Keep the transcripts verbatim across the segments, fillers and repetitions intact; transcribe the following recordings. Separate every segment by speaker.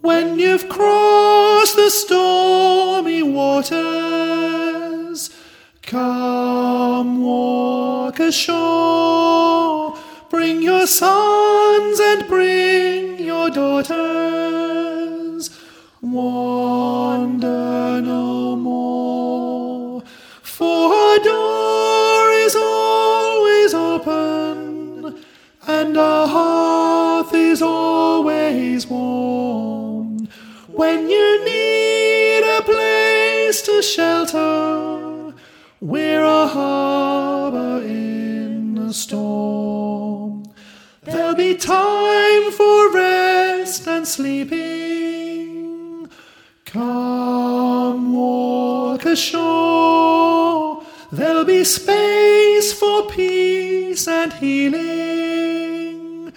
Speaker 1: When you've crossed the stormy waters, come walk ashore. Bring your sons and bring your daughters. Wander no more, for our door is always open, and our hearth is always warm. When you need a place to shelter, we're a harbour in the storm. There'll be time for rest and sleeping. Come walk ashore. There'll be space for peace and healing.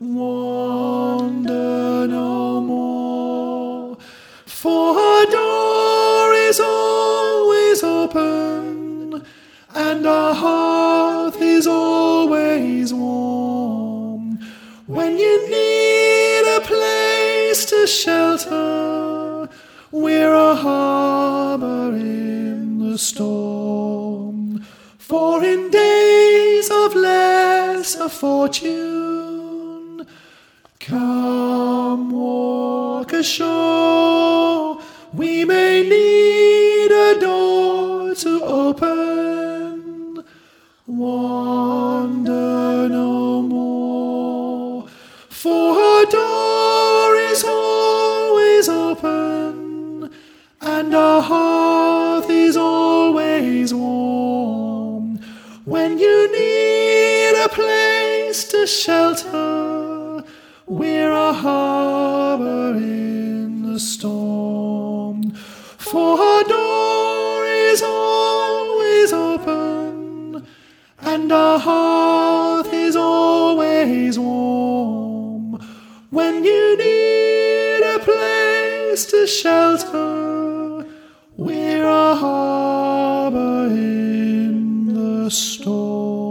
Speaker 1: Wander no more, for our door is always open, and our hearth is always warm. When you need a place to shelter, we're a harbour in the storm. For in days of lesser fortune, come walk ashore. We may need a door to open. Wander no more, for our door is always open, and our hearth is always warm. When you need a place to shelter, we're a harbour in the storm. For our door is always open, and our hearth is always warm. When you need a place to shelter, we're a harbour in the storm.